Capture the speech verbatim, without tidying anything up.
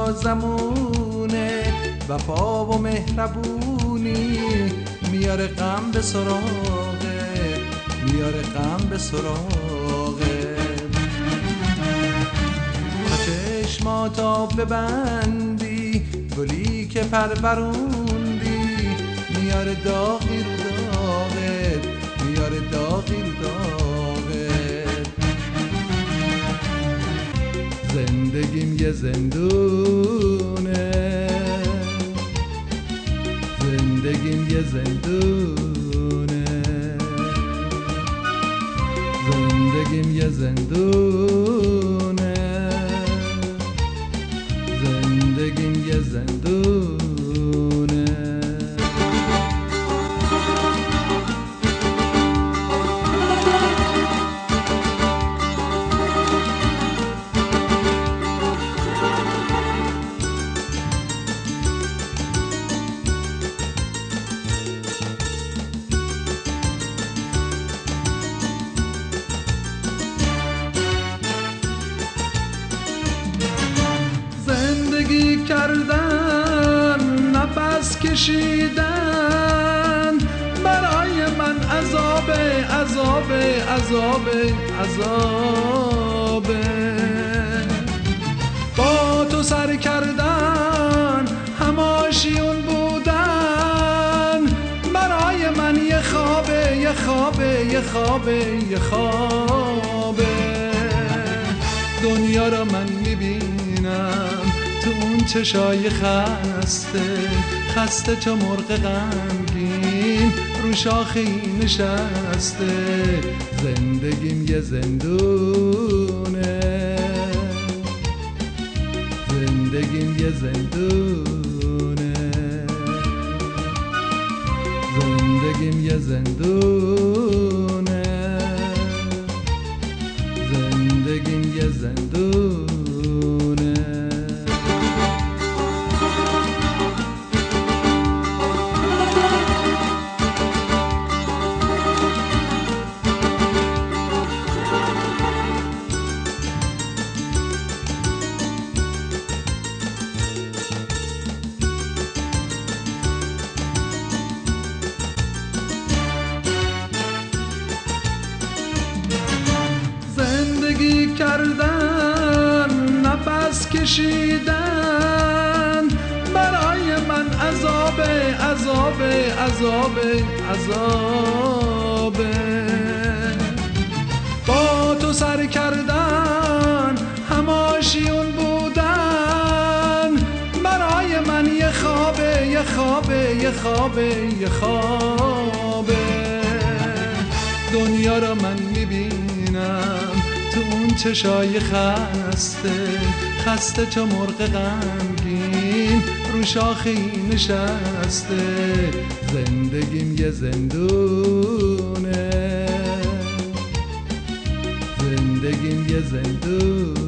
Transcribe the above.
نوازمونه، وفا و مهربونی میاره غم به سراغه، میاره غم به سراغه. تا چشماتو ببندی گلی که پروروندی میاره داغی رو داغت، میاره داغی رو داغت. زندگیم یه زندونه، زندگیم یه زندونه، زندگیم یه زندونه، زندگیم یه زندونه. زندگی کردن، نفس کشیدن برای من عذابه، عذابه، عذابه، عذابه. با تو سر کردن، هماشیون بودن برای من یه خوابه، یه خوابه، یه خوابه، یه خوابه. دنیا را من میبینم تو اون چشای خسته، خسته چو مرغ غمگین رو شاخه‌ای نشسته. زندگیم یه زندونه، زندگیم یه زندونه، زندگیم یه زندونه، زندگیم یه زندونه. زندگی کردن، نفس کشیدن برای من عذابه، عذابه، عذابه، عذابه. با تو سر کردن، هماشیون بودن برای من یه خوابه، یه خوابه، یه خوابه، یه خوابه. دنیا را من میبینم تو اون چشای خسته، خسته چو مرغ غمگین رو شاخه‌ای نشسته. زندگیم یه زندونه، زندگیم یه زندونه،